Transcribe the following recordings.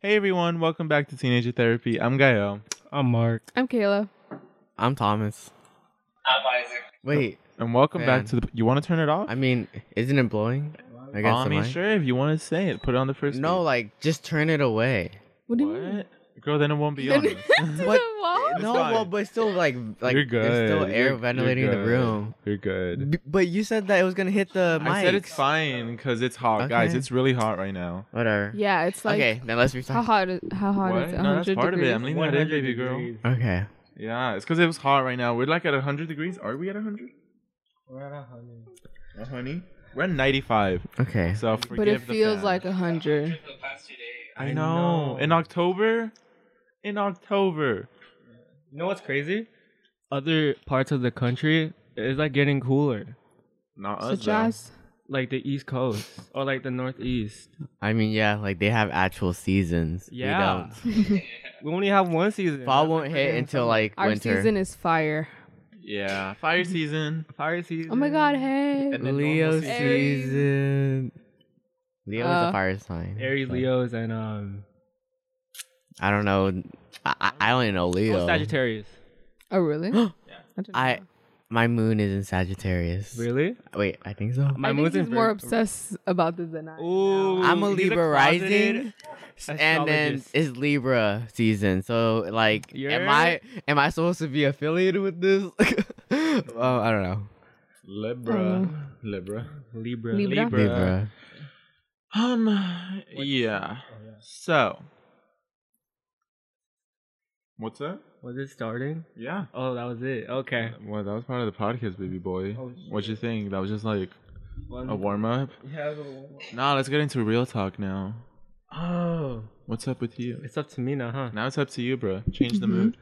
Hey everyone, welcome back to Teenager Therapy. I'm Gael. I'm Mark. I'm Kayla. I'm Thomas. I'm Isaac. Wait, And welcome back Man. to the... You want to turn it off? I mean, isn't it blowing against I the mean, mic? sure, if you want to say it, put it on the first No, speed. like, just turn it away. What do you mean? What? Girl, then it won't be on us. What? What? It's No, fine. well, but still, like You're good. there's still air You're ventilating in the good. room. You're good. But you said that it was gonna hit the mic. I said it's fine because it's hot. Guys, Okay. it's really hot right now. Whatever. Yeah, it's like Okay, then let's how restart. hot? How hot What? is it? No, that's 100 part degrees? of it. I'm leaving that in, baby girl. Okay. Yeah, it's because it was hot right now. We're like at 100 degrees. Are we at 100? We're at 100. Honey? We're at 95. Okay. So But forgive it the feels fan. like 100. For the past 2 days. I know. In October? In October. You know what's crazy? Other parts of the country is like getting cooler, Not us, Such though. as like the East Coast or like the Northeast. I mean, yeah, like they have actual seasons. Yeah. We don't. We only have one season. Fall That's won't like hit freaking until summer. like our winter. season is fire. Yeah. Fire season. fire season. Oh my God! Hey. And then Leo normal season. season. Leo is a fire sign. Aries, so- Leos, and I don't know. I only know Leo. Sagittarius. Oh really? I didn't know. My moon is in Sagittarius. Really? Wait, I think so. My I think moon's he's in more Vir- obsessed about this than I. am. Ooh, I'm a he's Libra rising, closeted and then astrologist. it's Libra season. So like, You're- am I supposed to be affiliated with this? Well, I don't know. Libra. Libra. Libra. Libra? Libra. Yeah. So. What's that? Was it starting? Yeah. Oh, that was it. Okay. Well, that was part of the podcast, baby boy. Oh, What'd you think? That was just like One- a warm up? Yeah. Nah, let's get into real talk now. Oh, What's up with you? it's up to me now, huh? Now it's up to you, bro. Change the Mhm. mood.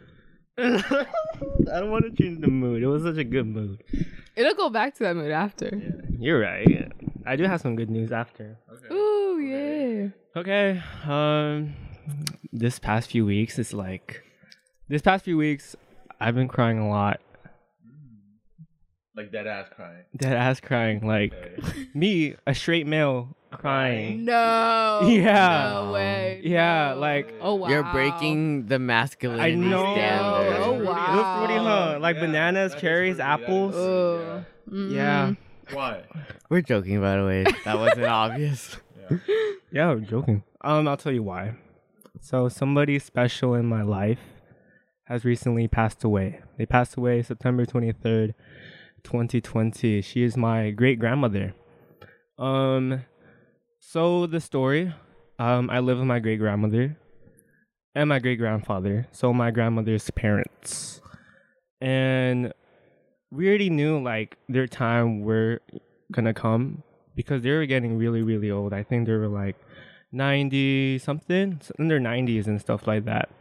I don't want to change the mood. It was such a good mood. It'll go back to that mood after. You're right. I do have some good news after. Ooh yeah. Okay. This past few weeks, I've been crying a lot. Like dead ass crying. Dead ass crying. Like me, a straight male crying. No. Yeah. No way. Yeah, No. like- Oh wow. You're breaking the masculinity I know. standard. Oh, It was wow. pretty, huh? Like Yeah, bananas, that is cherries, pretty- that is apples. pretty, Ugh. Mm. Yeah. Why? We're joking, by the way. That wasn't obvious. Yeah, I'm joking. I'll tell you why. So somebody special in my life has recently passed away. They passed away September 23rd, 2020. She is my great grandmother. So the story, I live with my great grandmother and my great grandfather. So my grandmother's parents. And we already knew like their time were gonna come because they were getting really, really old. I think they were like 90 something, in their 90s and stuff like that.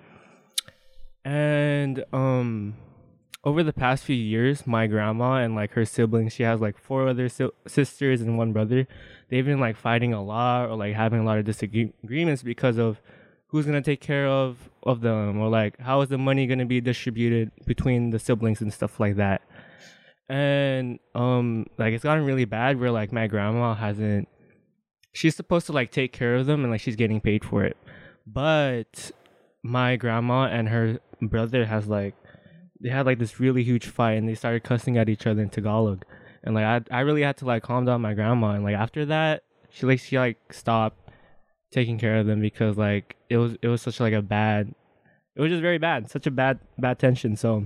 And over the past few years, my grandma and like her siblings, she has like 4 other sisters and 1 brother. They've been like fighting a lot or like having a lot of disagreements because of who's gonna take care of them, or like how is the money gonna be distributed between the siblings and stuff like that. And like it's gotten really bad where like my grandma hasn't, she's supposed to like take care of them and like she's getting paid for it, but my grandma and her brother has like, they had like this really huge fight and they started cussing at each other in Tagalog. And like I really had to like calm down my grandma, and like after that she stopped taking care of them because like it was such like a bad, it was just very bad, such a bad tension. So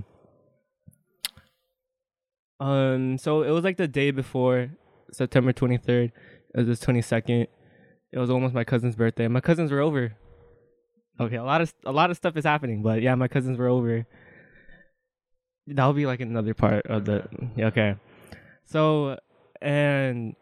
so it was like the day before September 23rd. It was the 22nd. It was almost my cousin's birthday. My cousins were over. Okay, a lot of stuff is happening, but yeah, my cousins were over. That'll be like another part of the, yeah, okay. So, and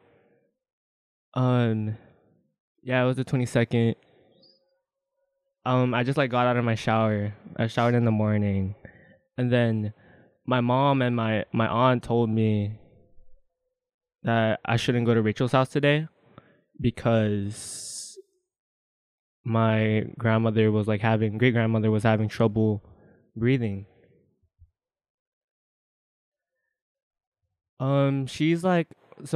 yeah, it was the 22nd. I just like got out of my shower. I showered in the morning, and then my mom and my aunt told me that I shouldn't go to Rachel's house today because my great grandmother was having trouble breathing. She's like,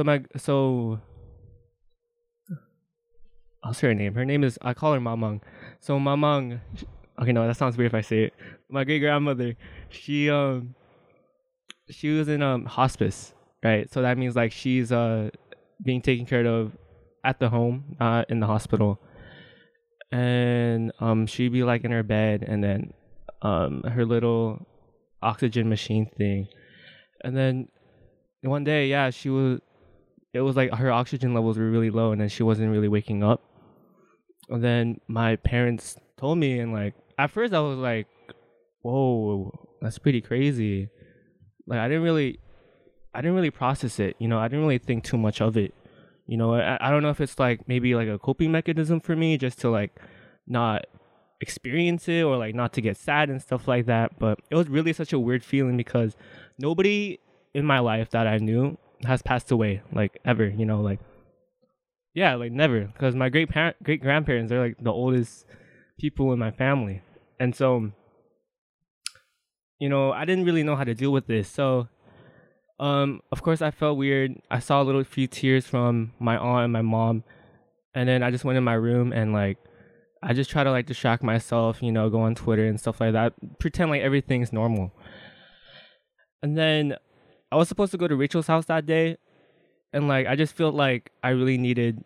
so I'll say her name. Her name is, I call her Mamang. So my mom, okay, no, that sounds weird if I say it. My great grandmother, she was in hospice, right? So that means like she's being taken care of at the home, not in the hospital. And she'd be like in her bed, and then her little oxygen machine thing. And then one day, yeah, it was like her oxygen levels were really low, and then she wasn't really waking up. And then my parents told me, and like at first I was like, whoa, that's pretty crazy. Like I didn't really process it, you know. I didn't really think too much of it, you know. I don't know if it's like maybe like a coping mechanism for me, just to like not experience it, or like not to get sad and stuff like that. But it was really such a weird feeling, because nobody in my life that I knew has passed away, like ever, you know. Like yeah, like never, because my great grandparents are like the oldest people in my family. And so, you know, I didn't really know how to deal with this. So of course I felt weird. I saw a little few tears from my aunt and my mom, and then I just went in my room, and like I just try to like distract myself, you know, go on Twitter and stuff like that, pretend like everything's normal. And then I was supposed to go to Rachel's house that day, and like I just felt like I really needed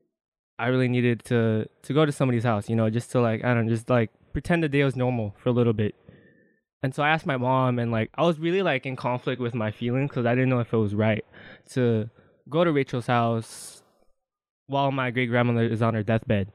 to go to somebody's house, you know, just to like, I don't know, just like pretend the day was normal for a little bit. And so I asked my mom, and like I was really like in conflict with my feelings, because I didn't know if it was right to go to Rachel's house while my great grandmother is on her deathbed.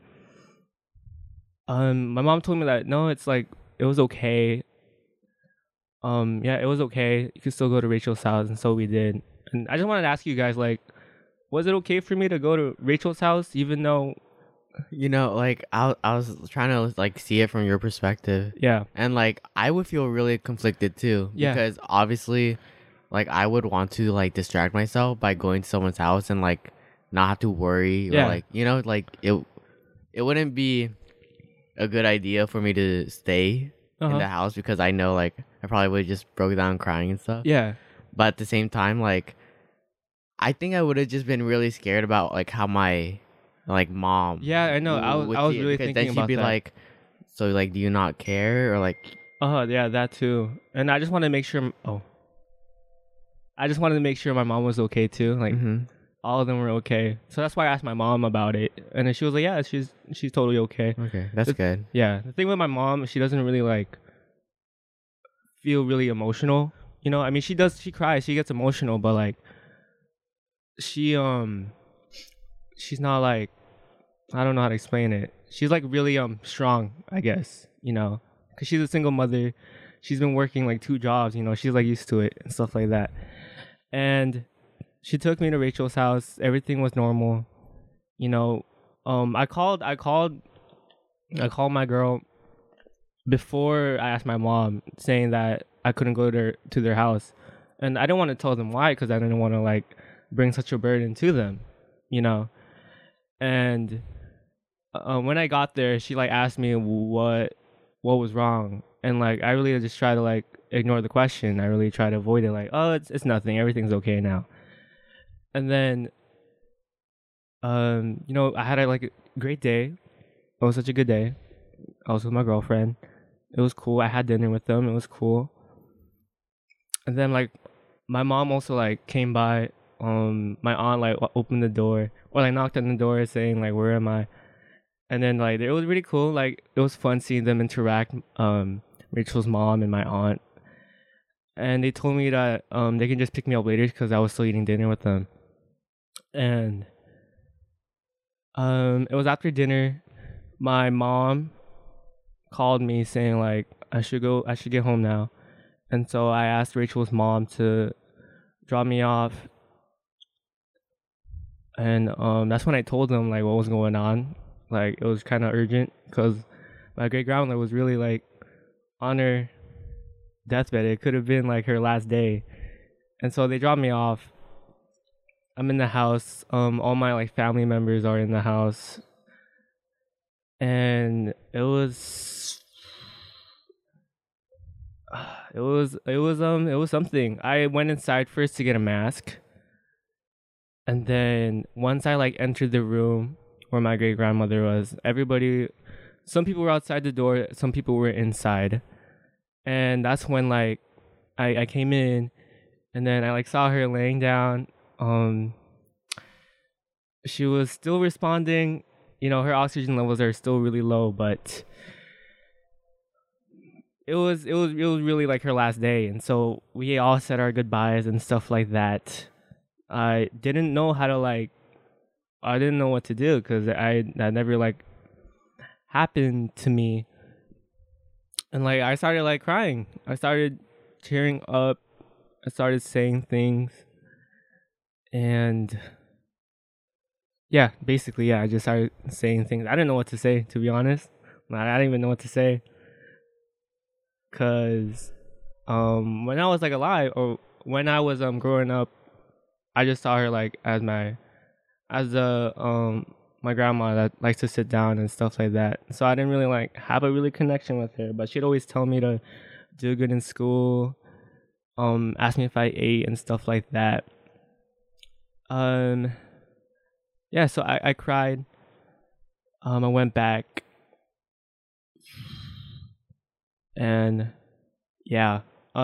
My mom told me that no, it's like it was okay. Yeah, it was okay. You could still go to Rachel's house, and so we did. And I just wanted to ask you guys, like, was it okay for me to go to Rachel's house, even though, You know, like I was trying to like see it from your perspective, yeah, and like I would feel really conflicted too, Yeah. because obviously, like I would want to like distract myself by going to someone's house and like not have to worry, Yeah. or like, you know, like it wouldn't be a good idea for me to stay in the house, because I know like I probably would have just broke down crying and stuff. yeah, But at the same time, like I think I would have just been really scared about like how my like mom. yeah. I know. I would was see it, really because thinking then she'd about be that. like, so like, do you not care, or like, Yeah, that too. And I just wanted to make sure. I just wanted to make sure my mom was okay too. Like mhm. all of them were okay. So that's why I asked my mom about it, and then she was like, "Yeah, she's totally okay." Okay, that's The- good. Yeah. The thing with my mom, she doesn't really like feel really emotional. You know, I mean, she does. She cries. She gets emotional, but like she she's not like, I don't know how to explain it. She's like really strong, I guess, you know, because she's a single mother. She's been working like 2 jobs, you know. She's like used to it and stuff like that. And she took me to Rachel's house. Everything was normal, you know. I called my girl before I asked my mom, saying that I couldn't go to their house, and I didn't want to tell them why, because I didn't want to like bring such a burden to them, you know. And when I got there, she like asked me what was wrong, and like I really just try to like ignore the question. I really try to avoid it, like, oh, it's nothing, everything's okay now. And then you know, I had like a great day. It was such a good day. I was with my girlfriend. It was cool. I had dinner with them. It was cool. And then like my mom also like came by. My aunt like opened the door, or like knocked on the door saying like, where am I? And then like it was really cool. Like it was fun seeing them interact. Rachel's mom and my aunt. And they told me that they can just pick me up later, because I was still eating dinner with them. And it was after dinner. My mom called me saying like I should get home now. And so I asked Rachel's mom to drop me off. And that's when I told them like what was going on. Like it was kind of urgent, because my great grandmother was really like on her deathbed. It could have been like her last day. And so they dropped me off. I'm in the house. All my like family members are in the house. And it was something. I went inside first to get a mask. And then once I like entered the room where my great grandmother was, everybody some people were outside the door, some people were inside. And that's when like I came in, and then I like saw her laying down. She was still responding. You know, her oxygen levels are still really low, but it was really like her last day, and so we all said our goodbyes and stuff like that. I didn't know how to like, I didn't know what to do because that never like happened to me, and like I started like crying. I started tearing up. I started saying things, and yeah, basically, yeah, I just started saying things. I didn't know what to say, to be honest. I didn't even know what to say. Cause when I was like alive, or when I was growing up, I just saw her like as my grandma that likes to sit down and stuff like that. So I didn't really like have a really connection with her, but she'd always tell me to do good in school, ask me if I ate and stuff like that. Yeah, so I cried. I went back. And yeah,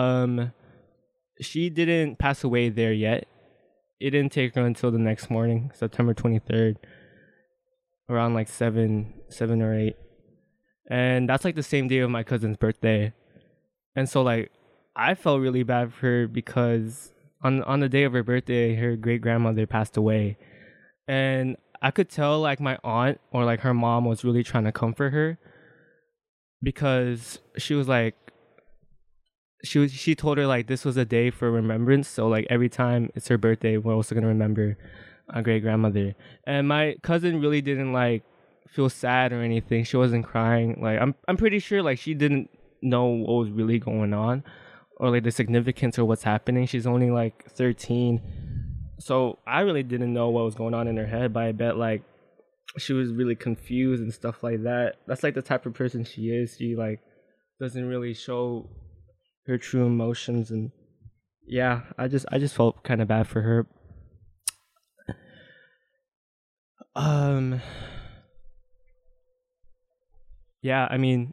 she didn't pass away there yet. It didn't take her until the next morning, September 23rd, around like 7 or 8. And that's like the same day of my cousin's birthday. And so like I felt really bad for her because on the day of her birthday, her great grandmother passed away. And I could tell like my aunt or like her mom was really trying to comfort her, because she was like, she told her like this was a day for remembrance. So like every time it's her birthday, we're also gonna remember our great grandmother. And my cousin really didn't like feel sad or anything. She wasn't crying. Like I'm pretty sure like she didn't know what was really going on, or like the significance of what's happening. She's only like 13, so I really didn't know what was going on in her head. But I bet like she was really confused and stuff like that. That's like the type of person she is. She like doesn't really show her true emotions, and yeah, I just felt kind of bad for her. Yeah, I mean,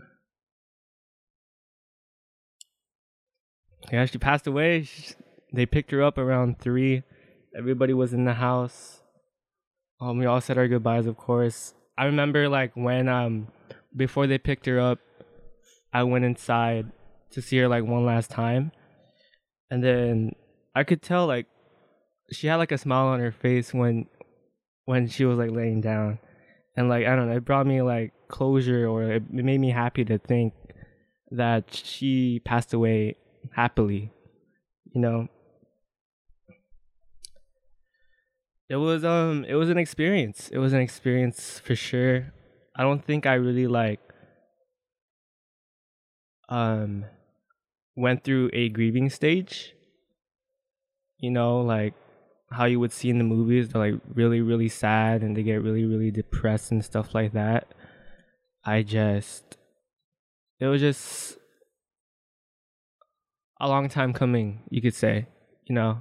yeah, she passed away. They picked her up around 3. Everybody was in the house. We all said our goodbyes, of course. I remember like when before they picked her up, I went inside to see her like one last time, and then I could tell like she had like a smile on her face when she was like laying down, and like I don't know, it brought me like closure, or it made me happy to think that she passed away happily, you know. It was an experience. It was an experience for sure. I don't think I really like went through a grieving stage. You know, like how you would see in the movies, they're like really, really sad and they get really, really depressed and stuff like that. It was just a long time coming, you could say, you know.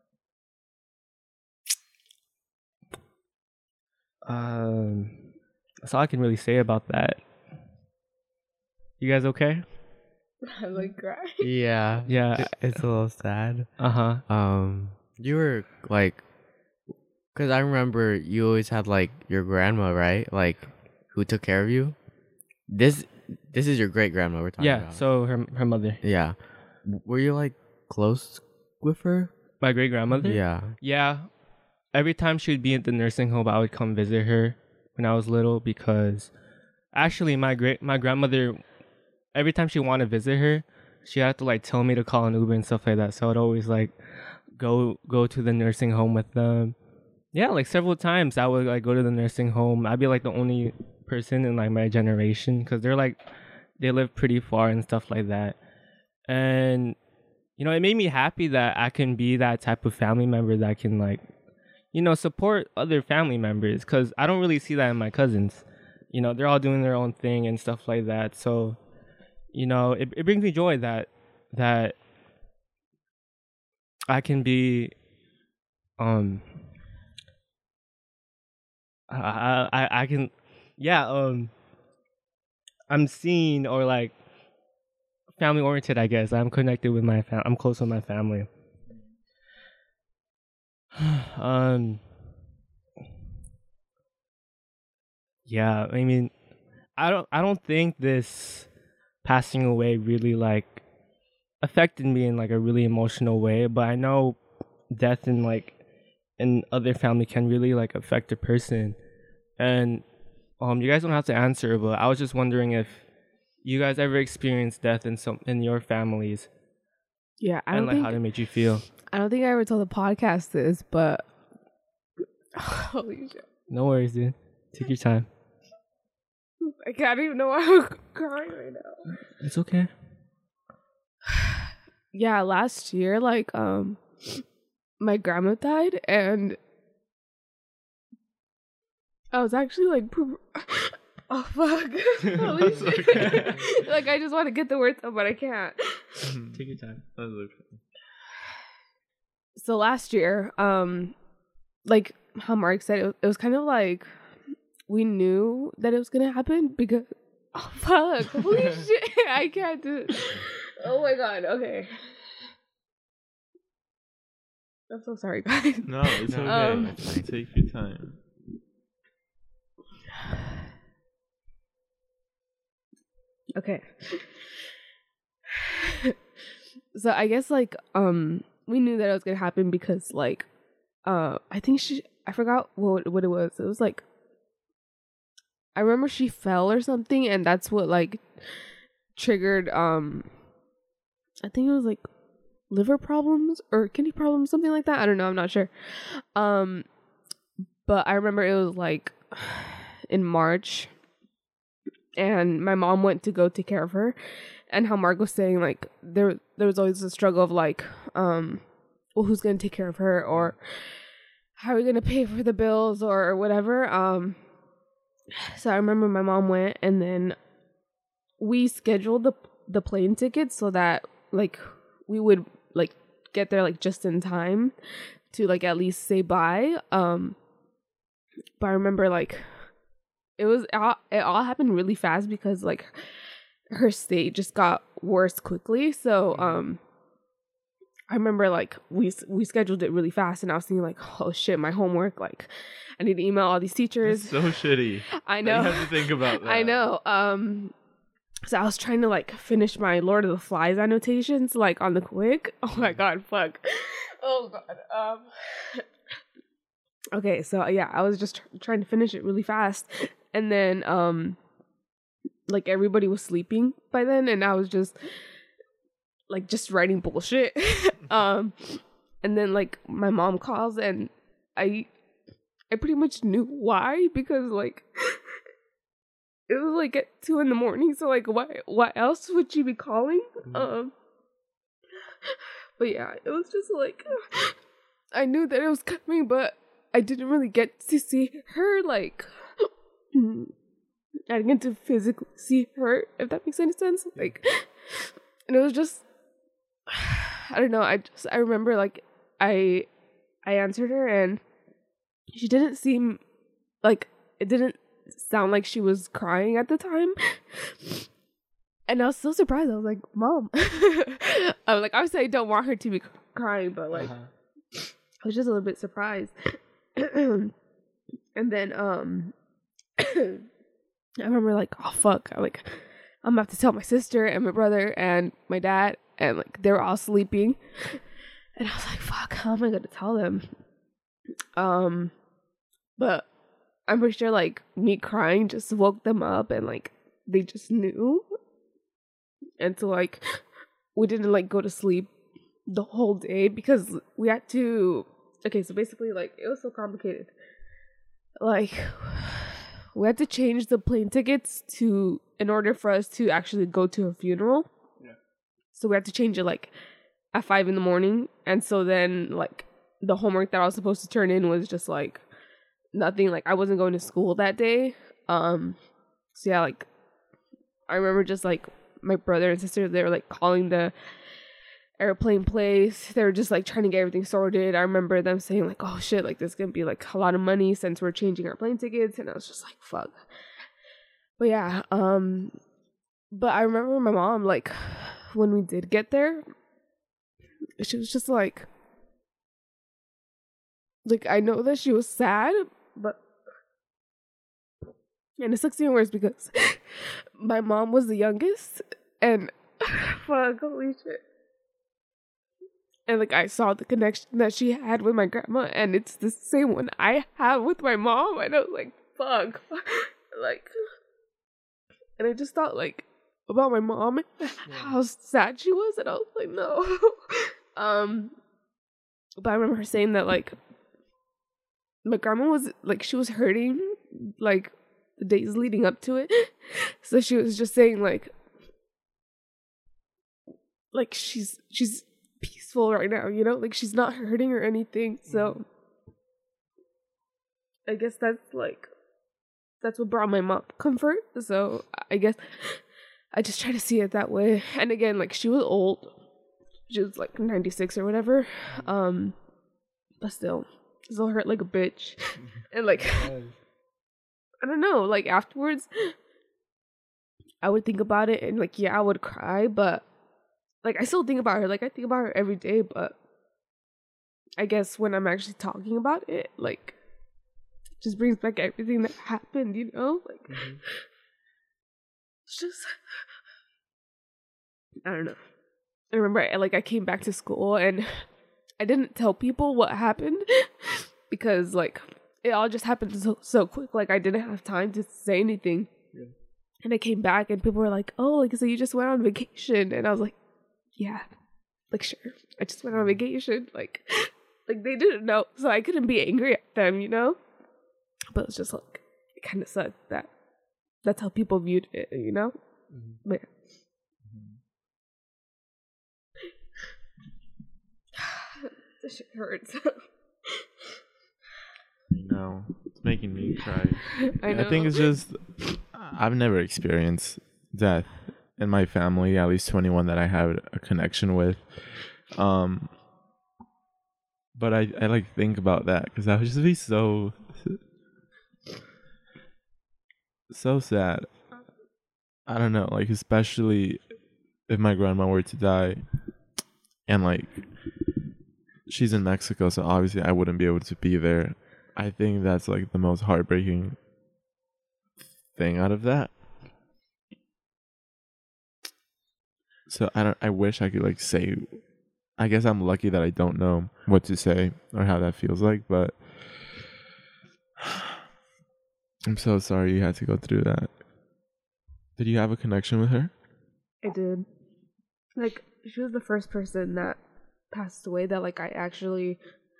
That's all I can really say about that. You guys okay? I'm like crying. Yeah. Yeah. It's a little sad. Uh-huh. You were like, because I remember you always had like your grandma, right? Like, who took care of you. This is your great grandma we're talking about. Yeah. So her mother. Yeah. Were you like close with her? My great grandmother. Yeah. Yeah. Every time she would be at the nursing home, I would come visit her when I was little, because actually my grandmother, every time she wanted to visit her, she had to like tell me to call an Uber and stuff like that. So I'd always like go to the nursing home with them. Yeah, like several times I would like go to the nursing home. I'd be like the only person in like my generation, because they live pretty far and stuff like that. And you know, it made me happy that I can be that type of family member that can like, you know, support other family members, because I don't really see that in my cousins. You know, they're all doing their own thing and stuff like that. So, you know, it brings me joy that I can be, I can, yeah, I'm seen or like family oriented, I guess. I'm connected with my I'm close with my family. Yeah, I mean, I don't think this passing away really like affected me in like a really emotional way, but I know death in like in other family can really like affect a person. And you guys don't have to answer, but I was just wondering if you guys ever experienced death in your families, Yeah, and like how it made you feel. I don't think I ever told the podcast this, but holy shit. No worries, dude. Take your time. I can't even know why I'm crying right now. It's okay. Yeah, last year, like, my grandma died, and I was actually like, oh fuck, holy shit. Okay. Like, I just want to get the words out, but I can't. Take your time. That's okay. So last year, like how Mark said, it was kind of like we knew that it was gonna happen because, oh fuck, holy shit, I can't do it. Oh my god, okay. I'm so sorry, guys. No, it's okay. Take your time. Okay. So I guess like we knew that it was gonna happen because like I think I forgot what it was. It was like I remember she fell or something, and that's what like triggered I think it was like liver problems or kidney problems, something like that. I don't know, I'm not sure. But I remember it was like in March, and my mom went to go take care of her, and how Mark was saying like there was always a struggle of like well, who's gonna take care of her, or how are we gonna pay for the bills or whatever. So I remember my mom went, and then we scheduled the plane tickets so that like we would like get there like just in time to like at least say bye. But I remember like it all happened really fast because like her state just got worse quickly. So I remember like we scheduled it really fast, and I was thinking like, oh shit, my homework, like I need to email all these teachers. That's so shitty. I know. You have to think about that. I know. So I was trying to like finish my Lord of the Flies annotations like on the quick. Oh my god, fuck. Oh god. Okay, so yeah, I was just trying to finish it really fast, and then like everybody was sleeping by then, and I was just writing bullshit. And then like my mom calls, and I pretty much knew why, because like it was like at 2 a.m, so like why else would she be calling? But yeah, it was just like I knew that it was coming, but I didn't really get to see her, like I didn't get to physically see her, if that makes any sense. Like, and it was just I don't know, I remember like I answered her, and she didn't seem like, it didn't sound like she was crying at the time. And I was so surprised. I was like, Mom. I'm like, obviously I don't want her to be crying, but like I was just a little bit surprised. And then I remember like, oh fuck, I'm gonna have to tell my sister and my brother and my dad, and like they were all sleeping, and I was like, fuck, how am I gonna tell them? But I'm pretty sure like me crying just woke them up, and like they just knew. And so like we didn't like go to sleep the whole day because we had to, okay, so basically like it was so complicated. Like we had to change the plane tickets in order for us to actually go to her funeral. Yeah. So we had to change it like at 5 a.m. And so then like the homework that I was supposed to turn in was just like nothing. Like I wasn't going to school that day. So yeah, like I remember just like my brother and sister, they were like calling the airplane place. They were just like trying to get everything sorted. I remember them saying like, oh shit, like this is gonna be like a lot of money since we're changing our plane tickets. And I was just like, fuck. But yeah, But I remember my mom, like, when we did get there, she was just like, I know that she was sad, but, and it sucks even worse because my mom was the youngest, and fuck, holy shit. And, like, I saw the connection that she had with my grandma, and it's the same one I have with my mom, and I was like, fuck. Like, and I just thought, like, about my mom, how sad she was, and I was like, no. But I remember her saying that, like, my grandma was, like, she was hurting, like, the days leading up to it. So she was just saying, like she's peaceful right now, you know? Like, she's not hurting or anything. So I guess that's what brought my mom comfort. So I guess I just try to see it that way. And again, like, she was old. She was like 96 or whatever. But still hurt like a bitch. And like, I don't know, like, afterwards, I would think about it and, like, yeah, I would cry, but, like, I still think about her. Like, I think about her every day, but I guess when I'm actually talking about it, like, just brings back everything that happened, you know? Like, it's just, I don't know. I remember, I came back to school and I didn't tell people what happened because, like, it all just happened so quick. Like, I didn't have time to say anything. Yeah. And I came back and people were like, oh, like, so you just went on vacation? And I was like, yeah, like, sure. I just went on vacation. Like they didn't know. So I couldn't be angry at them, you know? But it's just, like, it kind of sucked that that's how people viewed it, you know? Mm-hmm. But yeah. This shit hurts. No, it's making me cry. I know. I think it's just, I've never experienced death in my family, at least 21 that I have a connection with. But I like think about that because that would just be so sad. I don't know, like, especially if my grandma were to die and, like, she's in Mexico, so obviously I wouldn't be able to be there. I think that's, like, the most heartbreaking thing out of that. So I wish I could, like, say, I guess I'm lucky that I don't know what to say or how that feels like, but I'm so sorry you had to go through that. Did you have a connection with her? I did. Like, she was the first person that passed away that, like, I actually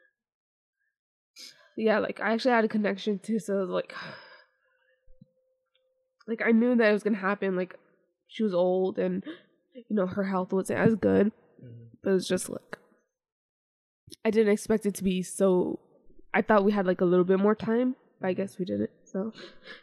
had a connection to. So, like, I knew that it was gonna happen. Like, she was old and, you know, her health wasn't as good. But it was just, like, I didn't expect it to be so. I thought we had, like, a little bit more time, but I guess we didn't. So,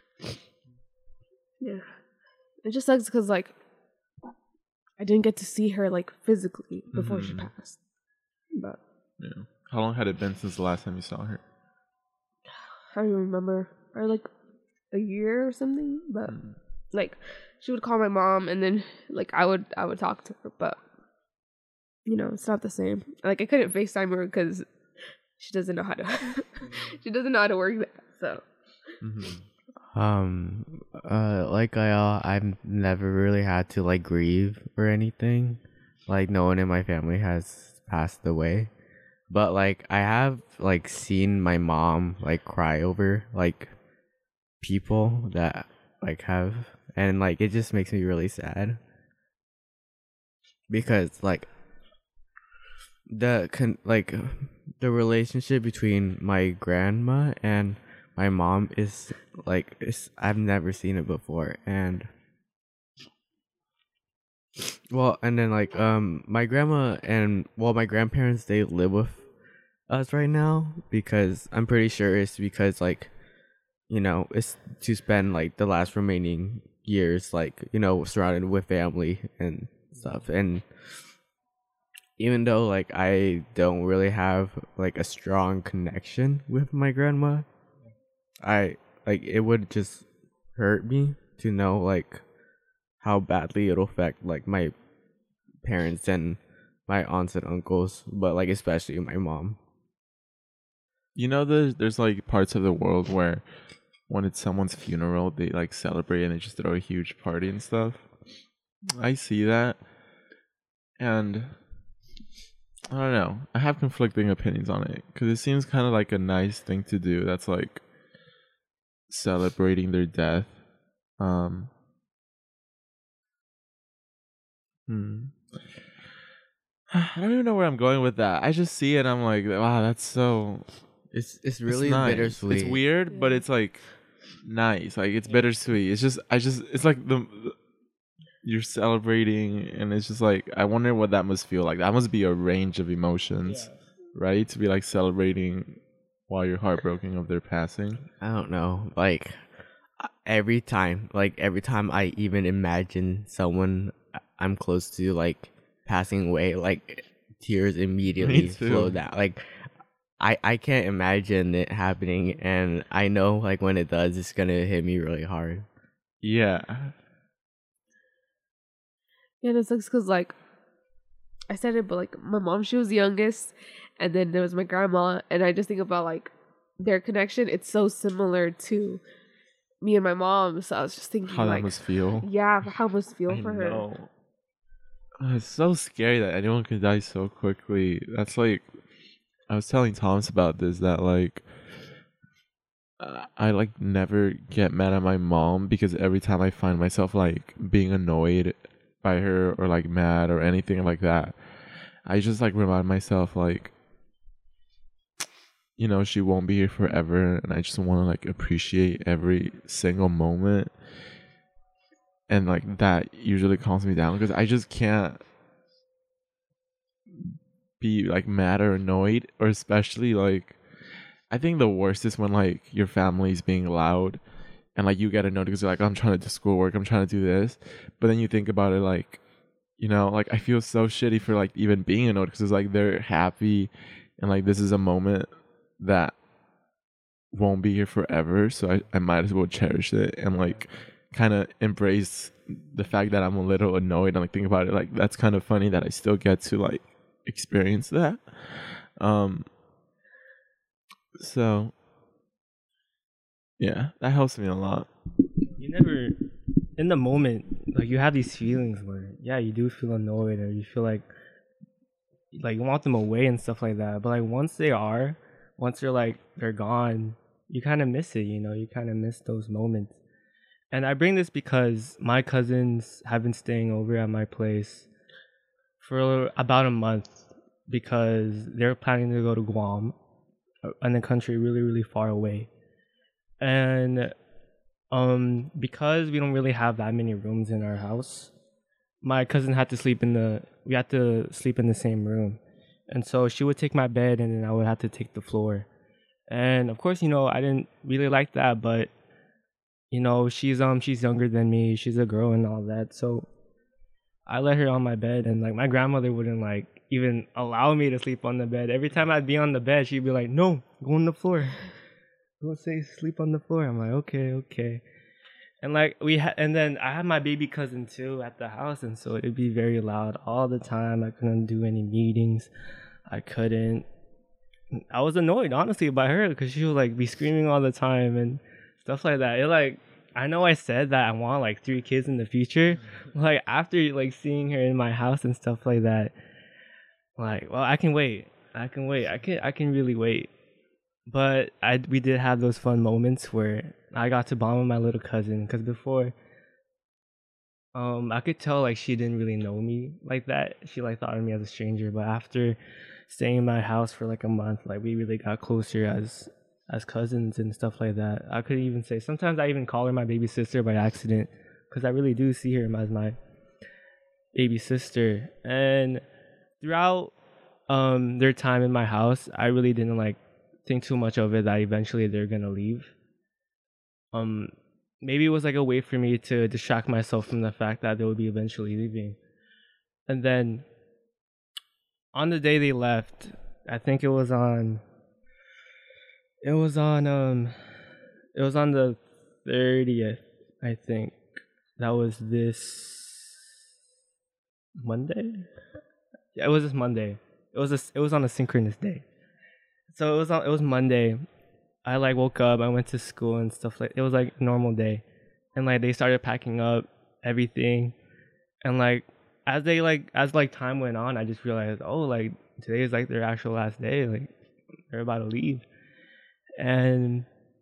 yeah, it just sucks because, like, I didn't get to see her, like, physically before she passed. But yeah, how long had it been since the last time you saw her? I don't remember, or like a year or something. But like, she would call my mom, and then, like, I would talk to her, but, you know, it's not the same. Like, I couldn't FaceTime her because she doesn't know how to she doesn't know how to work that. So like, I've never really had to, like, grieve or anything. Like, no one in my family has passed away. But, like, I have, like, seen my mom, like, cry over, like, people that, like, have, and, like, it just makes me really sad. Because, like, the relationship between my grandma and my mom is, like, I've never seen it before. And, well, and then, like, my grandma and, well, my grandparents, they live with us right now, because I'm pretty sure it's because, like, you know, it's to spend, like, the last remaining years, like, you know, surrounded with family and stuff. And even though, like, I don't really have, like, a strong connection with my grandma, it would just hurt me to know, like, how badly it'll affect like my parents and my aunts and uncles, but like especially my mom. You know, there's like parts of the world where when it's someone's funeral, they like celebrate and they just throw a huge party and stuff. I see that, and I don't know. I have conflicting opinions on it because it seems kind of like a nice thing to do. That's like celebrating their death. Um, I don't even know where I'm going with that. I just see it and I'm like, wow, that's so It's really nice. bittersweet. It's weird, but it's like nice. Like it's bittersweet. It's just it's like you're celebrating and it's just like I wonder what that must feel like. That must be a range of emotions, right? To be like celebrating while you're heartbroken of their passing. I don't know. Like every time I even imagine someone I'm close to like passing away, like tears immediately too. flow down. Like I can't imagine it happening, and I know like when it does, it's gonna hit me really hard. Yeah. Yeah, it sucks because, like, I said it, but, like, my mom, she was the youngest, and then there was my grandma, and I just think about, like, their connection. It's so similar to me and my mom, so I was just thinking, How that like, must feel. yeah, how it must feel for her. know. It's so scary that anyone can die so quickly. That's like, I was telling Thomas about this, that like, I like never get mad at my mom because every time I find myself like being annoyed by her or like mad or anything like that, I just like remind myself like, you know, she won't be here forever, and I just want to like appreciate every single moment. And like that usually calms me down because I just can't be like mad or annoyed, or especially like I think the worst is when like your family's being loud and like you get annoyed because you're like, I'm trying to do schoolwork, I'm trying to do this, but then you think about it like, you know, like I feel so shitty for like even being annoyed because it's like they're happy and like this is a moment that won't be here forever, so I might as well cherish it and like kind of embrace the fact that I'm a little annoyed and like think about it like that's kind of funny that I still get to like experience that. So yeah, that helps me a lot. You never, in the moment, like you have these feelings where, yeah, you do feel annoyed or you feel like you want them away and stuff like that. But like once they're like, they're gone, you kind of miss it, you know, you kind of miss those moments. And I bring this because my cousins have been staying over at my place for about a month because they're planning to go to Guam, in a country really, really far away. And because we don't really have that many rooms in our house, my cousin had to sleep we had to sleep in the same room. And so she would take my bed and then I would have to take the floor. And of course, you know, I didn't really like that, but you know, she's younger than me, she's a girl and all that. So I let her on my bed, and like my grandmother wouldn't like even allow me to sleep on the bed. Every time I'd be on the bed, she'd be like, "No, go on the floor. Go say sleep on the floor." I'm like, "Okay." And like and then I had my baby cousin too at the house, and so it'd be very loud all the time. I couldn't do any meetings. I was annoyed honestly by her because she would like be screaming all the time and stuff like that. It like, I know I said that I want like 3 kids in the future. Like after like seeing her in my house and stuff like that, like, well, I can wait. I can really wait. But we did have those fun moments where I got to bond with my little cousin, because before, I could tell like she didn't really know me like that. She like thought of me as a stranger. But after staying in my house for like a month, like we really got closer as cousins and stuff like that. I could even say sometimes I even call her my baby sister by accident, because I really do see her as my baby sister. And throughout their time in my house, I really didn't like think too much of it that eventually they're gonna leave. Maybe it was like a way for me to distract myself from the fact that they would be eventually leaving. And then on the day they left, I think it was on the 30th, I think. That was this Monday. Yeah, it was this Monday. It was on a synchronous day. So it was Monday. I like woke up. I went to school and stuff like. It was like normal day, and like they started packing up everything, and like as time went on, I just realized, oh, like today is like their actual last day. Like they're about to leave, and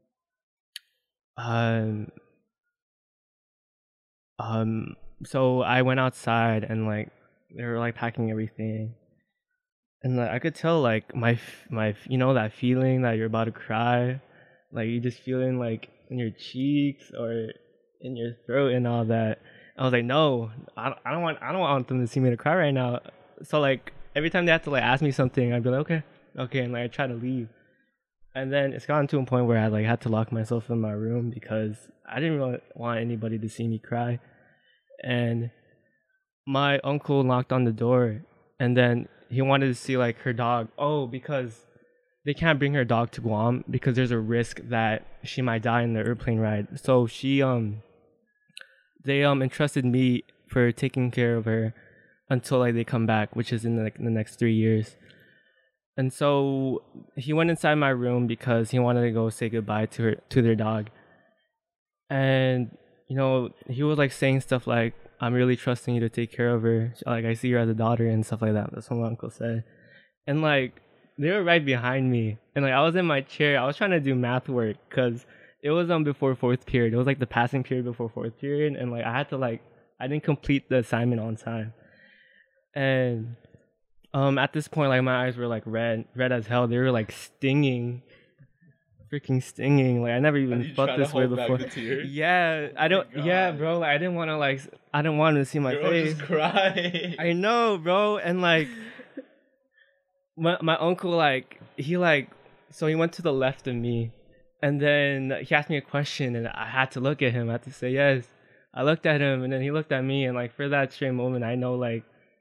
so I went outside and like they were like packing everything, and like I could tell like my you know that feeling that you're about to cry, like you just feeling like in your cheeks or in your throat and all that. I was like, no, I don't want them to see me to cry right now. So like every time they have to like ask me something, I'd be like, okay, and like I try to leave. And then it's gotten to a point where I like had to lock myself in my room because I didn't really want anybody to see me cry. And my uncle knocked on the door, and then he wanted to see like her dog. Oh, because they can't bring her dog to Guam because there's a risk that she might die in the airplane ride. So they entrusted me for taking care of her until like they come back, which is in the next 3 years. And so he went inside my room because he wanted to go say goodbye to their dog. And you know, he was like saying stuff like, I'm really trusting you to take care of her. Like, I see her as a daughter and stuff like that. That's what my uncle said. And like, they were right behind me. And like, I was in my chair. I was trying to do math work because it was before fourth period. It was like the passing period before fourth period. And like, I didn't complete the assignment on time. And at this point, like, my eyes were like red as hell. They were like stinging. Freaking stinging. Like I never even felt this way before. Yeah, I don't. Yeah, bro. Like I didn't want him to see my face. Just cry. I know, bro. And like, my uncle, like he went to the left of me, and then he asked me a question, and I had to look at him. I had to say yes. I looked at him, and then he looked at me, and like for that straight moment, I know like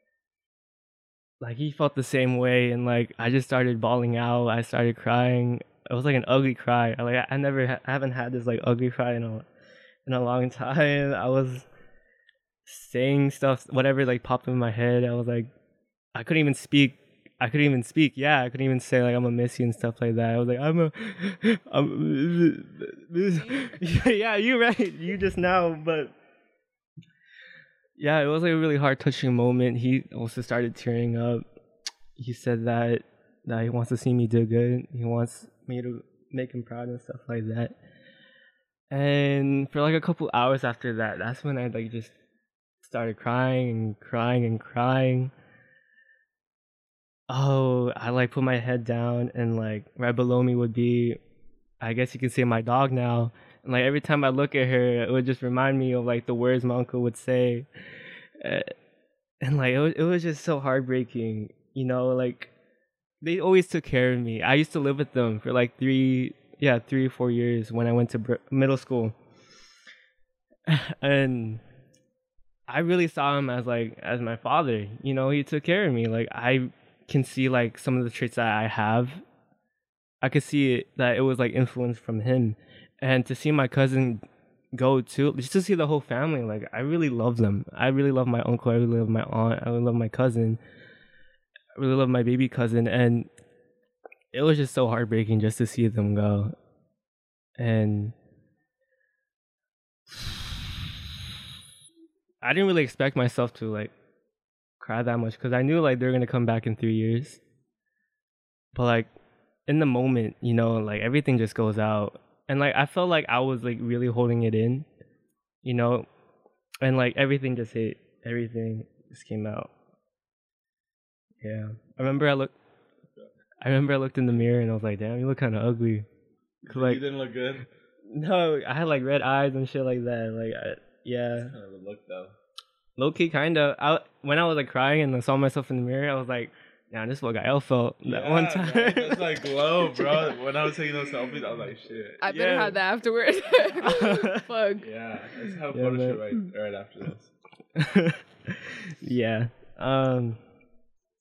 he felt the same way, and like I just started bawling out. I started crying. It was like an ugly cry. Like I haven't had this like ugly cry in a long time. I was saying stuff, whatever like popped in my head. I was like, I couldn't even speak. Yeah, I couldn't even say like I'm a miss you and stuff like that. I was like, yeah, you're right. You just now, but yeah, it was like a really heart touching moment. He also started tearing up. He said that he wants to see me do good. He wants me to make him proud and stuff like that. And for like a couple hours after that, that's when I like just started crying. Oh, I like put my head down, and like right below me would be, I guess you can say, my dog now. And like every time I look at her, it would just remind me of like the words my uncle would say. And like it was just so heartbreaking, you know, like they always took care of me. I used to live with them for like 3 or 4 years when I went to middle school. And I really saw him as my father. You know, he took care of me. Like I can see like some of the traits that I have. I could see that it was like influence from him. And to see my cousin go too, just to see the whole family, like I really love them. I really love my uncle. I really love my aunt. I really love my cousin. I really love my baby cousin, and it was just so heartbreaking just to see them go. And I didn't really expect myself to like cry that much because I knew like they're gonna come back in 3 years. But like in the moment, you know, like everything just goes out, and like I felt like I was like really holding it in, you know, and like everything just hit. Everything just came out. Yeah, I remember I looked in the mirror and I was like, "Damn, you look kind of ugly." Like, you didn't look good. No, I had like red eyes and shit like that. Like, yeah. Kind of the look though. Low key, kind of. When I was like crying and I saw myself in the mirror, I was like, "Damn, this look I L felt that one time." Right? It's like glow, bro. When I was taking those selfies, I was like, "Shit." I better have that afterwards. Fuck. Yeah, let's have a photo shoot right after this. Yeah.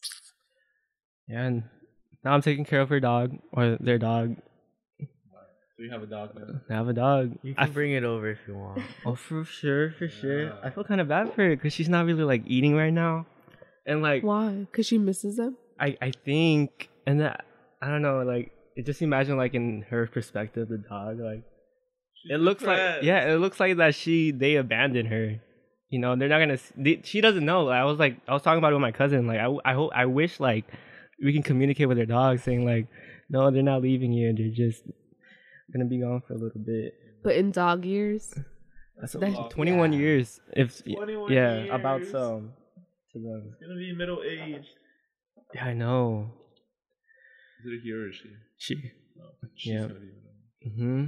Yeah, and now I'm taking care of her dog, or their dog. So you have a dog now. I have a dog. You I can bring it over if you want. Oh, for sure. I feel kind of bad for her because she's not really like eating right now, and like Why? Because she misses them? I think, and that I don't know, like just imagine like in her perspective, the dog like it looks like it looks like that they abandoned her. You know, they're not gonna. She doesn't know. I was talking about it with my cousin. Like I wish like we can communicate with their dog, saying like, no, they're not leaving you. They're just gonna be gone for a little bit. But in dog years, That's That- 21 years. If 21 yeah, about years. so. To them. It's gonna be middle age. Yeah, I know. Is it a he or a she? She. No, she's Yeah. gonna be middle Mm-hmm.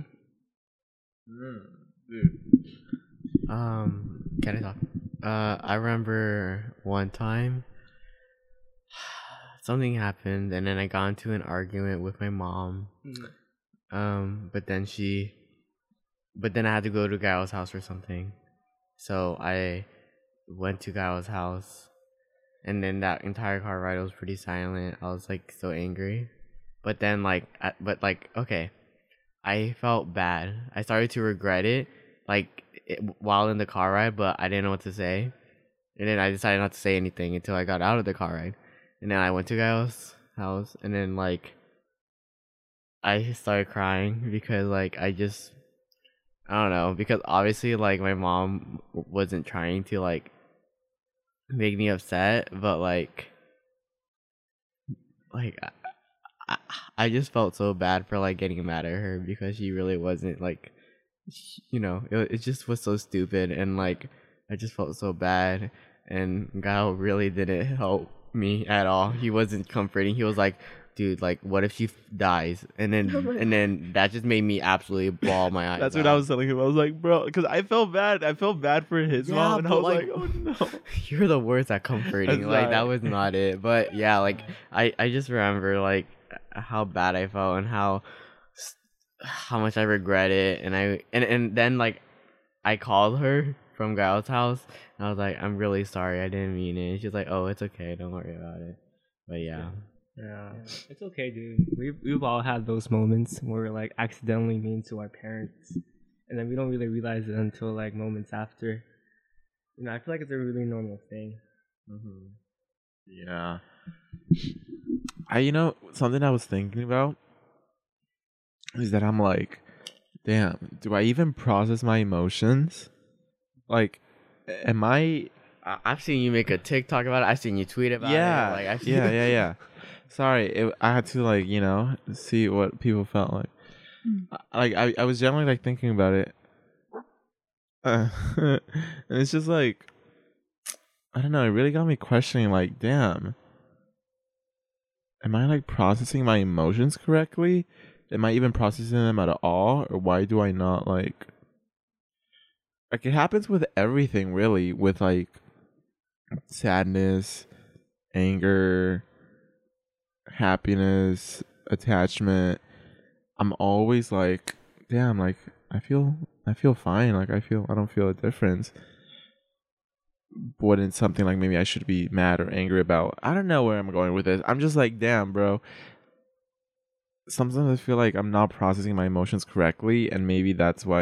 Dude. Can I talk? I remember one time something happened, and then I got into an argument with my mom. But then I had to go to Gail's house or something. So I went to Gail's house, and then that entire car ride was pretty silent. I was like so angry. But then okay, I felt bad. I started to regret it, while in the car ride, but I didn't know what to say. And then I decided not to say anything until I got out of the car ride. And then I went to Gail's house, and then I started crying because I don't know, because obviously my mom wasn't trying to make me upset, but I just felt so bad for getting mad at her because she really wasn't it just was so stupid, and I just felt so bad, and Gail really didn't help me at all. He wasn't comforting. He was like, dude, what if she dies? And then that just made me absolutely bawl my eyes That's out. what I was telling him. I was like, bro, because I felt bad. I felt bad for his mom, and I but, was like, oh no. You're the worst at comforting. That's That not- was not it. But yeah, I just remember how bad I felt and how much I regret it, and then I called her from Gail's house, and I was like, I'm really sorry, I didn't mean it. She's like, oh, it's okay, don't worry about it. But yeah. Yeah, it's okay, dude. We've all had those moments where we're accidentally mean to our parents, and then we don't really realize it until moments after. You know, I feel like it's a really normal thing. Yeah. Something I was thinking about is that I'm like, damn, do I even process my emotions? Am I? I've seen you make a TikTok about it. I've seen you tweet about Yeah, it. I've seen yeah. Sorry, I had to see what people felt like. I was generally thinking about it, and it's just I don't know. It really got me questioning. Damn, am I processing my emotions correctly? Am I even processing them at all, or why do I not it happens with everything really, with sadness, anger, happiness, attachment. I'm always damn, I feel fine. I don't feel a difference. But it's something maybe I should be mad or angry about. I don't know where I'm going with this. I'm just damn, bro. Sometimes I feel I'm not processing my emotions correctly, and maybe that's why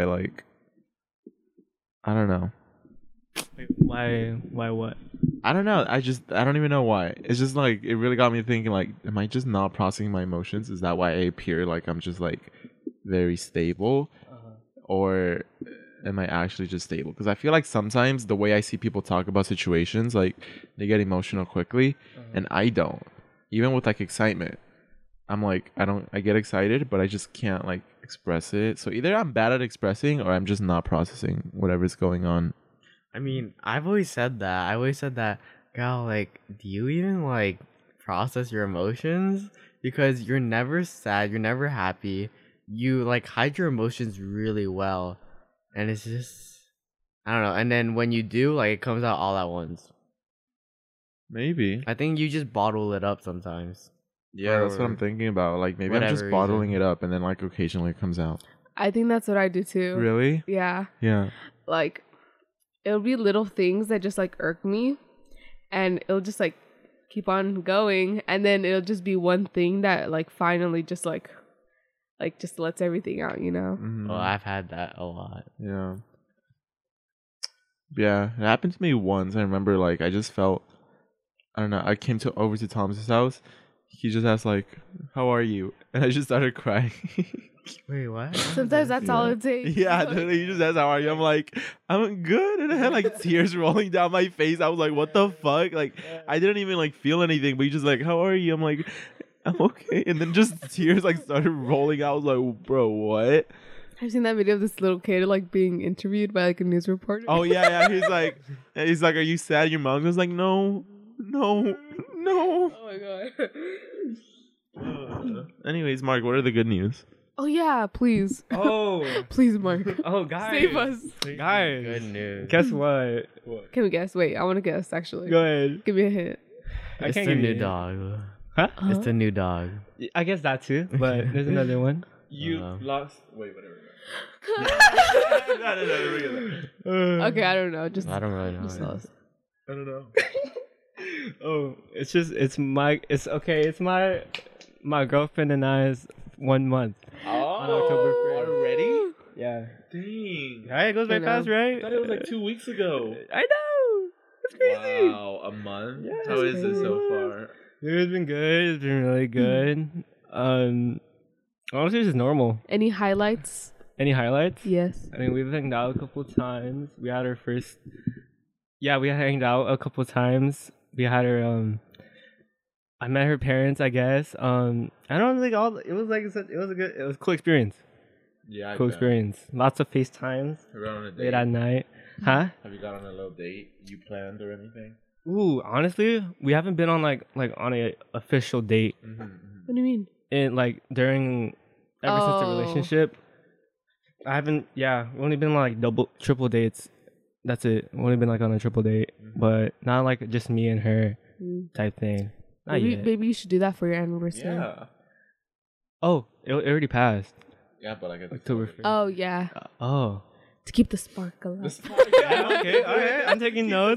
I don't know. Wait, why what? I don't know. I don't even know why. It's just it really got me thinking am I just not processing my emotions? Is that why I appear I'm just very stable? Or am I actually just stable? Because I feel sometimes the way I see people talk about situations, they get emotional quickly, and I don't. Even with excitement, I'm I get excited, but I just can't express it. So either I'm bad at expressing, or I'm just not processing whatever's going on. I mean, I've always said that. Gal, do you even process your emotions? Because you're never sad, you're never happy. You hide your emotions really well, and it's just, I don't know. And then when you do, it comes out all at once. Maybe. I think you just bottle it up sometimes. Yeah, that's what I'm Or thinking about. Maybe I'm just whatever bottling reason. it up, and then occasionally it comes out. I think that's what I do too. Really? Yeah. Yeah. It'll be little things that just irk me, and it'll just keep on going, and then it'll just be one thing that finally just like just lets everything out, you know. Mhm. Oh, I've had that a lot. Yeah. Yeah, it happened to me once. I remember, like, I just felt, I don't know. I came to over to Thomas's house. He just asked, like, "How are you?" And I just started crying. Wait, what? Sometimes that's all it takes. Yeah, Like, literally, he just asked, "How are you?" I'm like, "I'm good," and I had like tears rolling down my face. I was like, "What the fuck?" Like, I didn't even like feel anything, but he just like, "How are you?" I'm like, "I'm okay," and then just tears like started rolling out. I was like, "Bro, what?" I've seen that video of this little kid like being interviewed by like a news reporter. Oh yeah. He's like, "Are you sad?" Your mom was like, "No, no, no." Oh my god. Anyways, Mark, what are the good news? Oh yeah, please. Oh, Please, Mark. oh, guys, Save us. guys. Good news. Guess what? Can we guess? Wait, I want to guess actually. Go ahead. Give me a hint. I It's can't the give new you- dog. Huh? It's the new dog. I guess that too, but there's another one. You Uh, lost. Wait, whatever. Okay, I don't know. Just I don't really know. just lost. I don't know. Oh, it's my girlfriend and I's 1 month. On October 1st. Already? Yeah. Dang. Right, it goes by I know. fast, right? I thought it was like 2 weeks ago. I know. It's crazy. Wow, a month? Yeah, How it's is it so crazy. far? It's been good. It's been really good. Honestly, it's just normal. Any highlights? Any highlights? Yes. I mean, we've hanged out a couple times. We had our first. Yeah, we hanged out a couple times. We had her. I met her parents, I guess. I don't think all. It was like it was a cool experience. Yeah, Cool experience. Lots of FaceTimes Have you gone on a late at night. Huh? Have you gone on a little date you planned or anything? Ooh, honestly, we haven't been on like on a official date What do you mean? in like during ever since the Oh. relationship. I haven't. Yeah, we've only been like triple dates. That's it. We've only been like on a triple date, but not like just me and her type thing. Not Maybe, yet. maybe you should do that for your anniversary. Yeah. Oh, it already passed. Yeah, but I guess October 1st. Oh yeah. Oh. To keep the spark alive. Yeah, okay, all right. I'm taking notes.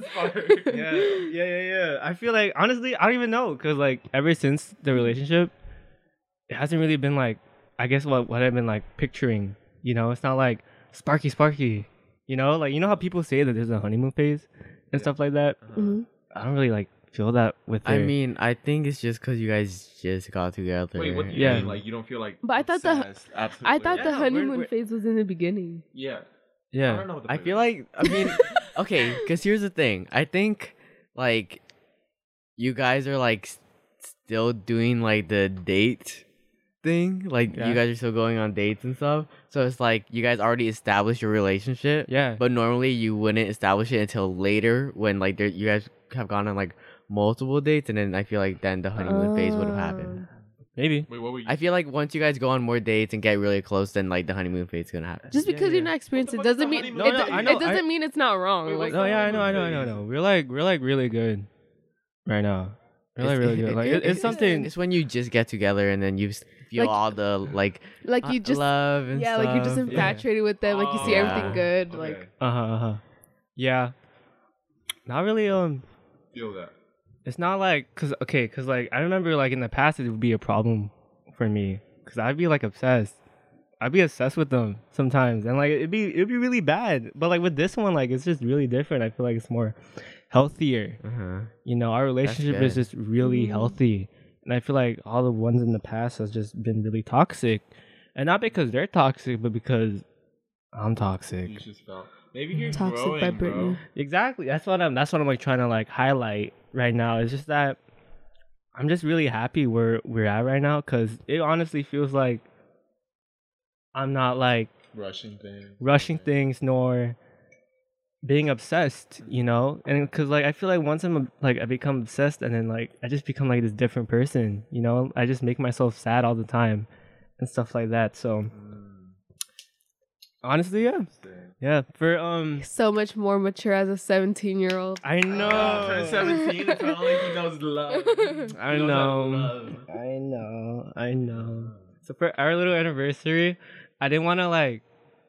Yeah. I feel like honestly, I don't even know because like ever since the relationship, it hasn't really been like I guess what I've been like picturing. You know, it's not like sparky. You know, like you know how people say that there's a honeymoon phase and stuff like that. Mhm. I don't really like feel that with her. I mean, I think it's just because you guys just got together. Wait, what do you Yeah. mean? Like, you don't feel like But I thought obsessed? Absolutely. I thought the Yeah, honeymoon we're- phase was in the beginning. Yeah. I yeah, don't know what the I fuck feel it is. like, I mean, okay, because here's the thing. I think, like, you guys are, like, still doing, like, the date thing. Like, Yeah. you guys are still going on dates and stuff. So it's like you guys already established your relationship. yeah. But normally you wouldn't establish it until later when, like, you guys have gone on, like, multiple dates. And then I feel like then the honeymoon phase would have happened. Maybe. Wait, what were you? I feel like once you guys go on more dates and get really close, then, like, the honeymoon phase is going to happen. Just Yeah, because yeah. you're not experienced, it What the fuck doesn't is mean the honeymoon No, phase? I know, it doesn't mean it's not wrong. Wait, like, what's No, yeah, I know. honeymoon We're like really good right now. We're like really good. Like it's something. It's when you just get together and then you feel Like- all the, like you just love and yeah, stuff. like you're just infatuated with them. Like you see Yeah. everything good. Okay. Like Yeah. Not really. Feel that. It's not like cause like I remember like in the past it would be a problem for me because I'd be like obsessed. I'd be obsessed with them sometimes, and like it'd be really bad. But like with this one, like it's just really different. I feel like it's more healthier. Uh-huh. You know, our relationship is good. just really healthy, and I feel like all the ones in the past has just been really toxic, and not because they're toxic, but because I'm toxic. You just felt. Maybe you're Toxic growing, by bro. Britney. Exactly. That's what I'm like trying to like highlight right now. It's just that I'm just really happy where we're at right now because it honestly feels like I'm not like rushing things nor being obsessed, you know? And because like I feel like once I'm like I become obsessed and then like I just become like this different person, you know? I just make myself sad all the time and stuff like that. So honestly, yeah. Yeah. For So much more mature as a 17-year-old. I know. Turn 17 and only he knows love. I know. I know. So for our little anniversary, I didn't want to like.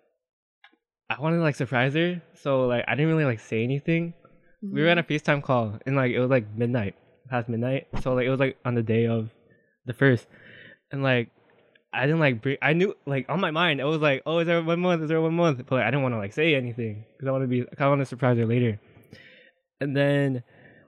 I wanted to like surprise her, so like I didn't really like say anything. We were on a FaceTime call, and like it was like midnight, past midnight. So like it was like on the day of the first, and like I didn't like bring. I knew like on my mind, I was like, oh, is there 1 month? Is there 1 month? But like, I didn't want to like say anything because I want to surprise her later. And then,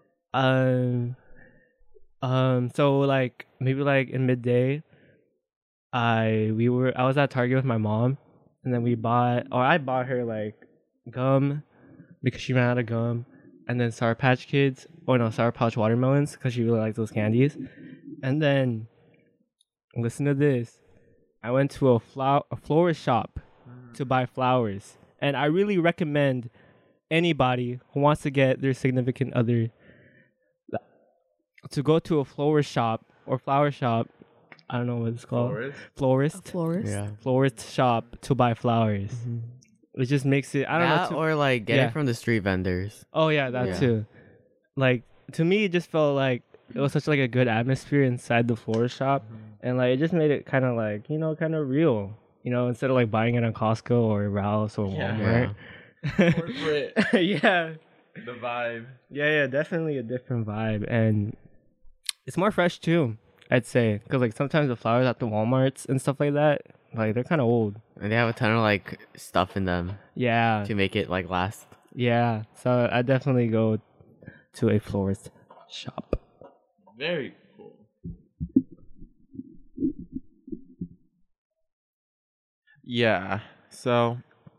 so like maybe like in midday, I was at Target with my mom, and then I bought her like gum because she ran out of gum, and then Sour Patch Kids, Sour Patch watermelons because she really likes those candies, and then listen to this. I went to a florist shop to buy flowers, and I really recommend anybody who wants to get their significant other to go to a florist shop or flower shop. I don't know what it's called. Florist. Yeah. Florist shop to buy flowers. It just makes it. I don't That know. or like get it from the street vendors. Oh yeah, that too. Like to me, it just felt like it was such like a good atmosphere inside the florist shop, and like it just made it kind of like kind of real. Instead of like buying it on Costco or Ralph's or Walmart. Corporate. Yeah. The vibe. Yeah, definitely a different vibe, and it's more fresh too. I'd say because like sometimes the flowers at the WalMarts and stuff like that, like they're kind of old. And they have a ton of like stuff in them Yeah, to make it like last. yeah. So I definitely go to a florist shop. Very cool. Yeah. So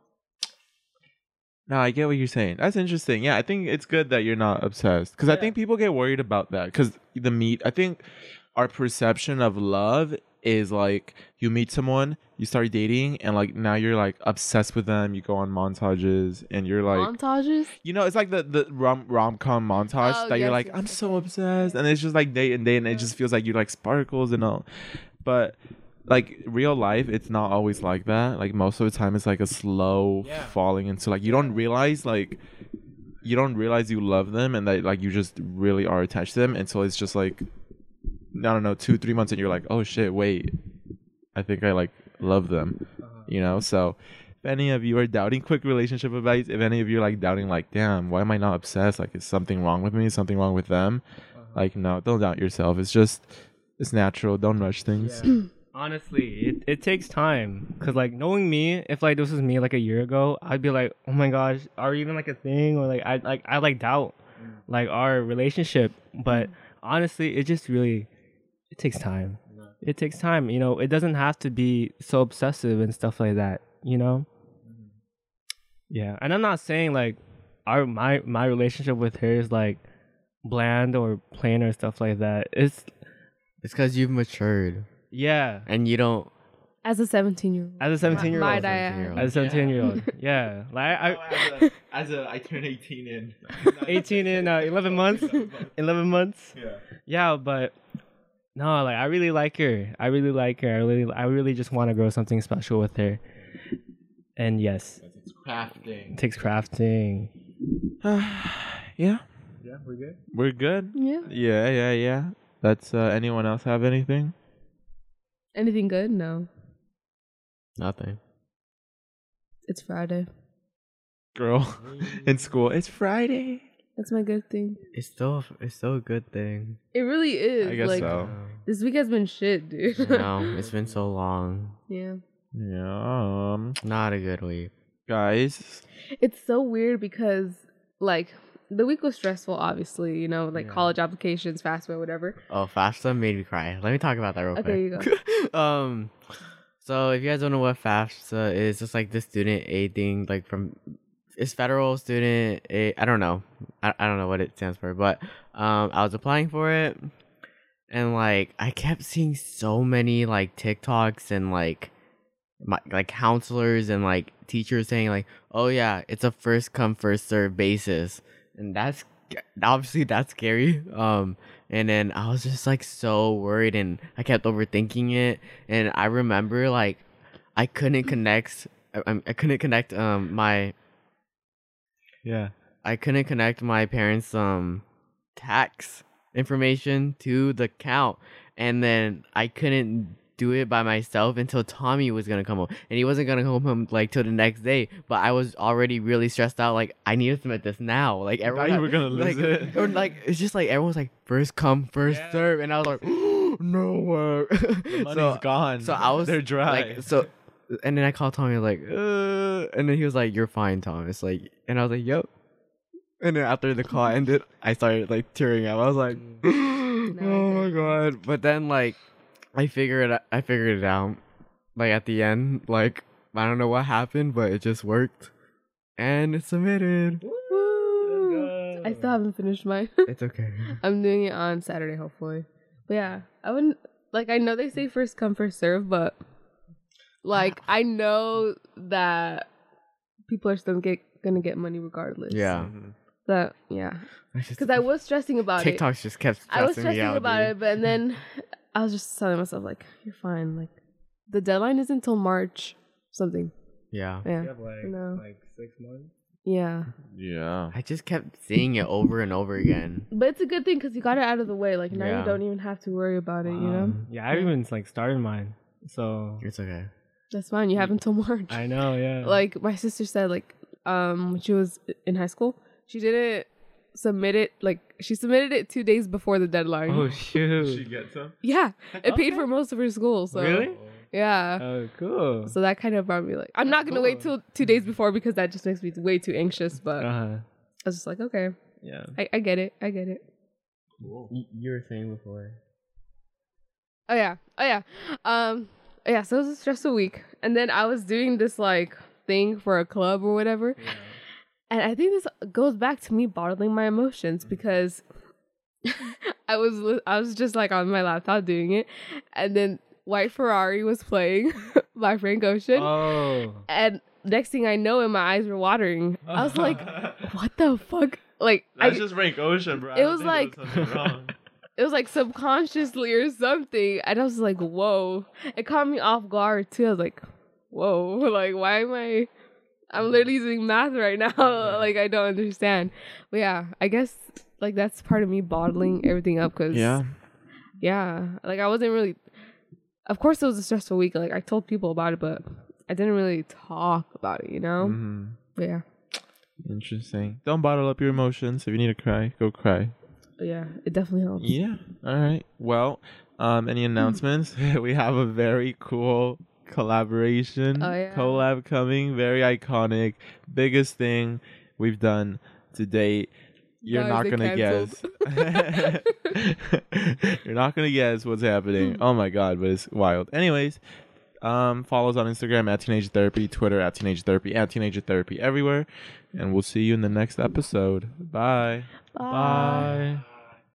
no, I get what you're saying. That's interesting. Yeah, I think it's good that you're not obsessed because I think people get worried about that because I think our perception of love is like you meet someone, you start dating, and like now you're like obsessed with them. You go on montages, and you're like Montages? it's like the rom-com montage Oh, that you're yes, like yes, I'm yes, so obsessed, and it's just like day and day, and it just feels like you like sparkles and all, but like real life it's not always like that. Like most of the time it's like a slow falling into like you don't realize you love them and that like you just really are attached to them until it's just like I don't know 2-3 months and you're like oh shit wait I think I like love them so if any of you are doubting quick relationship advice, if any of you are like doubting like damn why am I not obsessed, like is something wrong with me, something wrong with them, like no, don't doubt yourself. It's natural. Don't rush things. Honestly, it takes time because like knowing me, if like this was me like a year ago, I'd be like, oh my gosh, are we even like a thing, or like I doubt like our relationship. But honestly, it takes time. It takes time. It doesn't have to be so obsessive and stuff like that. Yeah, and I'm not saying like my relationship with her is like bland or plain or stuff like that. It's because you've matured. Yeah. And you don't. As a 17-year-old. As a 17-year-old. Might I add. As a 17-year-old. Yeah. Like I turned 18 in 18 in 11 months. 11 months. Yeah. Yeah, but no, like I really like her. I really just want to grow something special with her. And yes. It's crafting. It takes crafting. Yeah. Yeah, we're good. We're good. Yeah. Yeah. That's anyone else have anything? Anything good? No. Nothing. It's Friday. Girl, in school, it's Friday. That's my good thing. It's still a good thing. It really is. I guess like, so. This week has been shit, dude. No, it's been so long. Yeah. Yeah. Not a good week. Guys. It's so weird because, like, the week was stressful, obviously, college applications, FAFSA, whatever. Oh, FAFSA made me cry. Let me talk about that real quick. Okay, you go. So if you guys don't know what FAFSA is, it's like the student aid thing, like it's federal student aid. I don't know. I don't know what it stands for, but I was applying for it, and like I kept seeing so many like TikToks and like counselors and like teachers saying like, oh yeah, it's a first come first serve basis. And that's scary. And then I was just like so worried, and I kept overthinking it. And I remember like I couldn't connect my parents' tax information to the account, and then I couldn't do it by myself until Tommy was gonna come home, and he wasn't gonna come home like till the next day. But I was already really stressed out. Like I need to submit this now. Like everyone, you were gonna lose it. Or like it's just like everyone's like first come first serve, and I was like, no work. The money's gone. So I was they're dry. like, so, and then I called Tommy like, and then he was like, "You're fine, Thomas." Like, and I was like, "Yep." And then after the call ended, I started like tearing up. I was like, "Oh my god!" But then like, I figured it out. Like at the end, like I don't know what happened, but it just worked, and it's submitted. Woo! I still haven't finished mine. It's okay. I'm doing it on Saturday, hopefully. But yeah, I wouldn't like. I know they say first come first serve, but like I know that people are still gonna get money regardless. Yeah. But yeah, because I was stressing about it. TikToks just kept I was stressing me stressing out, about dude. it, but then I was just telling myself like, "You're fine." Like the deadline is until March something. Yeah. Yeah. You have like No. 6 months. Yeah. Yeah. I just kept seeing it over and over again. But it's a good thing because you got it out of the way. Like now Yeah. you don't even have to worry about it. You know, Yeah, I even like started mine. So It's okay. that's fine. You have until March. I know, yeah. Like my sister said, like when she was in high school, she didn't submit it. Like she submitted it 2 days before the deadline. oh shoot. She gets them. Yeah, it paid for most of her school. So Really? yeah. Oh, cool. So that kind of brought me like I'm not gonna wait till 2 days before because that just makes me way too anxious. But I was just like, okay, Yeah. I get it. I get it. You were saying before. Oh yeah. Yeah, so it was a stressful week. And then I was doing this like thing for a club or whatever. Yeah. And I think this goes back to me bottling my emotions because I was just like on my laptop doing it, and then White Ferrari was playing by Frank Ocean. Oh. And next thing I know, and my eyes were watering. I was like, "What the fuck?" Like That's just Frank Ocean, bro. It was like- something wrong. it was like subconsciously or something, and I was like, "Whoa!" It caught me off guard too. I was like, "Whoa!" Like, why am I? I'm literally doing math right now. Like, I don't understand. But yeah, I guess like that's part of me bottling everything up because yeah, like I wasn't really. Of course, it was a stressful week. Like I told people about it, but I didn't really talk about it. You know. Mhm. But yeah, Interesting. Don't bottle up your emotions. If you need to cry, go cry. but yeah, it definitely helps. Yeah. All right. Well, any announcements? We have a very cool collaboration Oh, yeah. collab coming. Very iconic. Biggest thing we've done to date. You're Guys, not they gonna guess. You're not gonna guess what's happening. Oh my god, but it's wild. Anyways, follow us on Instagram at Teenage Therapy, Twitter at Teenage Therapy, at Teenage Therapy everywhere, and we'll see you in the next episode. Bye. Bye.